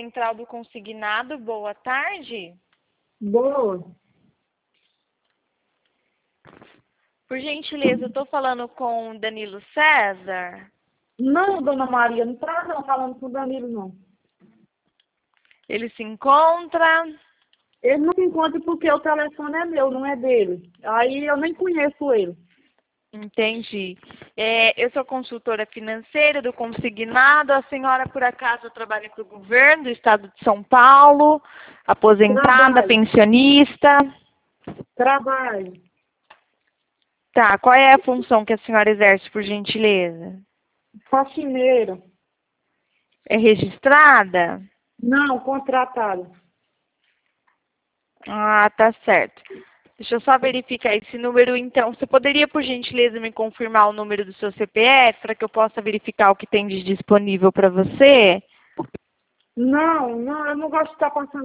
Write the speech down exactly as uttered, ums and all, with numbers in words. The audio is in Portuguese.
Central do Consignado, boa tarde. Boa. Por gentileza, eu estou falando com o Danilo César. Não, dona Maria, não está não falando com o Danilo, não. Ele se encontra? Ele não se encontra porque o telefone é meu, não é dele. Aí eu nem conheço ele. Entendi. É, eu sou consultora financeira do Consignado. A senhora, por acaso, trabalha para o governo do estado de São Paulo? Aposentada, Trabalho. pensionista? Trabalho. Tá, qual é a função que a senhora exerce, por gentileza? Faxineira. É registrada? Não, contratado. Ah, tá certo. Deixa eu só verificar esse número, então. Você poderia, por gentileza, me confirmar o número do seu C P F para que eu possa verificar o que tem de disponível para você? Não, não, eu não gosto de estar passando